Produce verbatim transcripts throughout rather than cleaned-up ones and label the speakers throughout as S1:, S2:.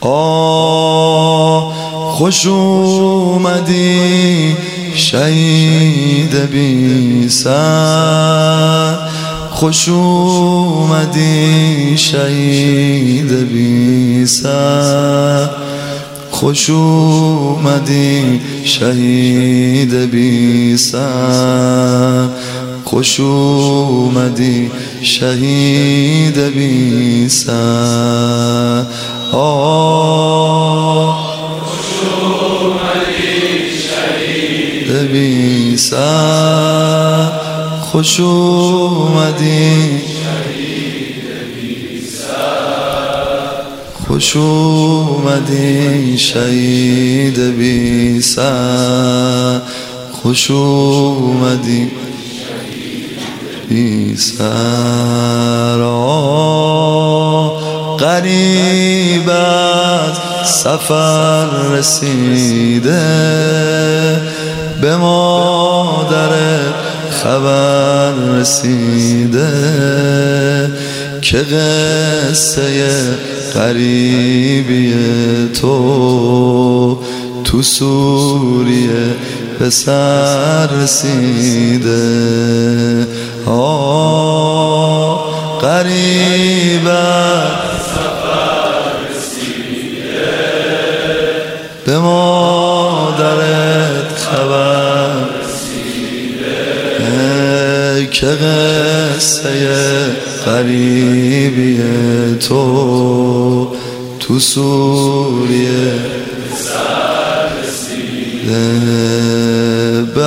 S1: آه خوش اومدی شهید بی سر، خوش اومدی شهید بی سر، خوش اومدی شهید بی سر، خوش اومدی شهید بی سر. آه خوش اومدی شهید بی سر، خوش اومدی شهید بی سر، خوش اومدی شهید بی سر، خوش اومدی بی سر. غریبت سفر رسیده، به مادرت خبر رسیده که قصه غریبی تو تو سوریه به سر رسیده. آه غریبت سفر رسیده، به مادرت خبر رسیده که قصه غریبی تو تو سوریه به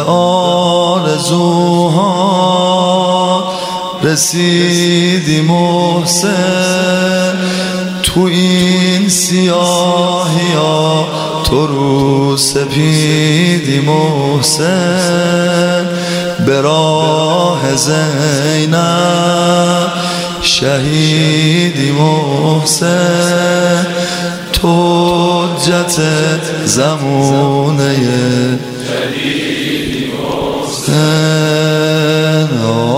S1: آرزوها رسیدی محسن، تو این سیاهی ها تو رو سپیدی محسن، به راه زینب شهیدی محسن، تو حجت زمونه جدیدی محسن.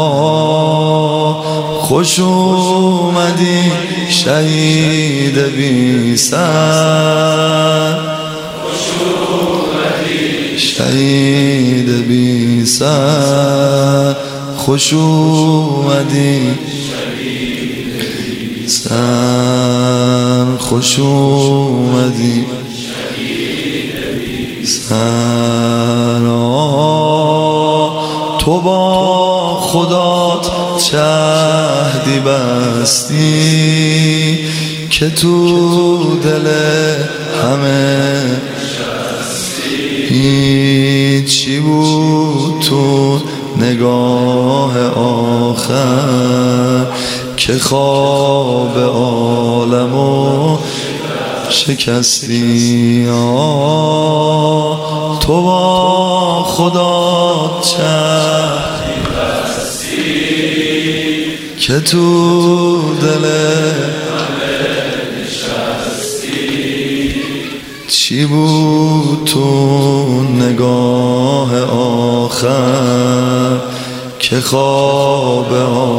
S1: خوش اومدی شهید بی سر، خوش اومدی شهید بی سر، خوش اومدی سر، خوش اومدی سر. تو با خدات چهدی بستی که تو دل همه هیچی بود تو نگاه آخر که خواب عالمو شکستی. آه تو با خدا چهدی بستی که تو دل همه نشستی، چی بود تو نگاه آخر که خواب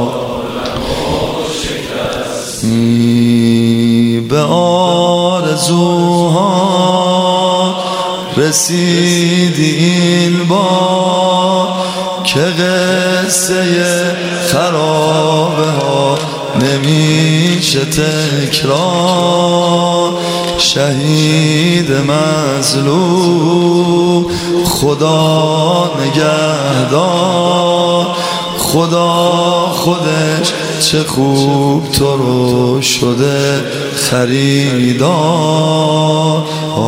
S1: به آرزوها رسیدی این بار که قصه خرابه ها نمیشه تکرار. شهید مظلوم خدا نگهدار، خدا خودش چه خوب تو رو شده خریدار.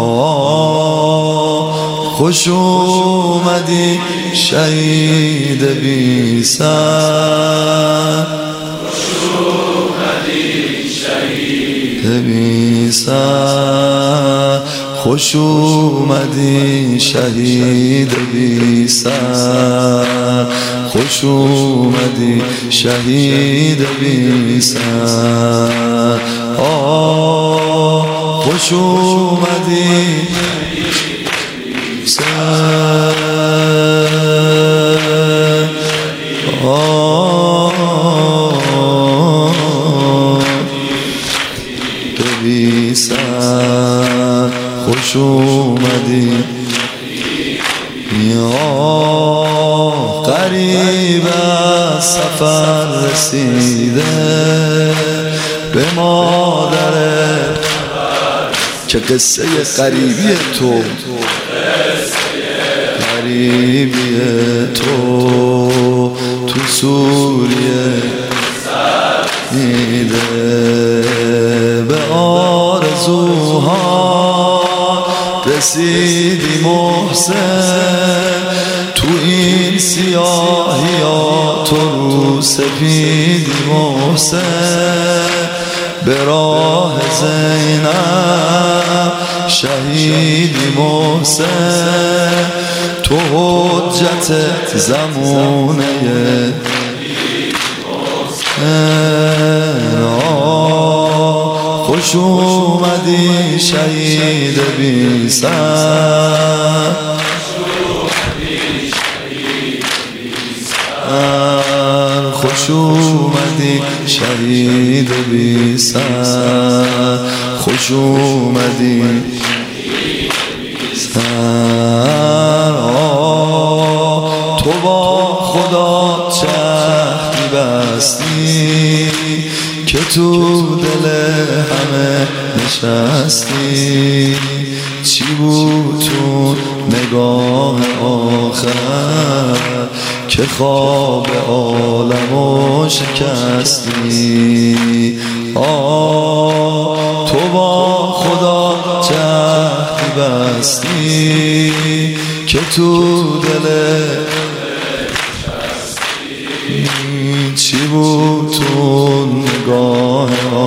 S1: خوش اومدی شهید بی سر، خوش اومدی شهید بی سر، خوش اومدی شهید بی سر، خوش اومدی شهید بی سر. آه خوش اومدی سر. آه بی سر. سر خوش اومدی یا قریب از سفر رسیده به مادر. چه قصه قریبی تو، قریبی تو تو سوریه دیده. به آرزوها رسیدی محسن، تو این سیاهی ها تو رو سپیدی محسن. به راه زینب شهیدی محسن، تو حجت زمونه خوش اومدی شهید بی سر. خوش اومدی شهید بی سر، خوش اومدی سر. تو با خدا چهدی بستی که تو دل همه نشستی. چی بود تو نگاه آخر که خواب عالمو شکستی؟ آه تو با خدا چهدی بستی که تو دل چی بود تو نگاه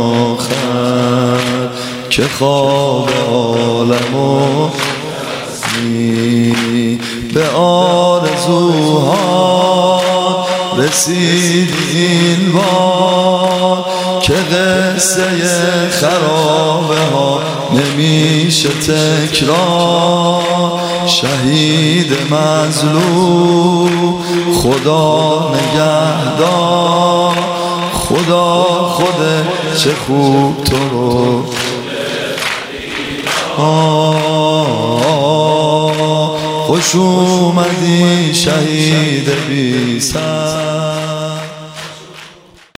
S1: آخر که خواب عالمو به آرزوها رسیدی این بار که قصه خرابه ها نمیشه تکرار. شهید مظلوم خدا نگهدار، خدا خوده چه خوب تو رو. خوش اومدی شهید بی سر.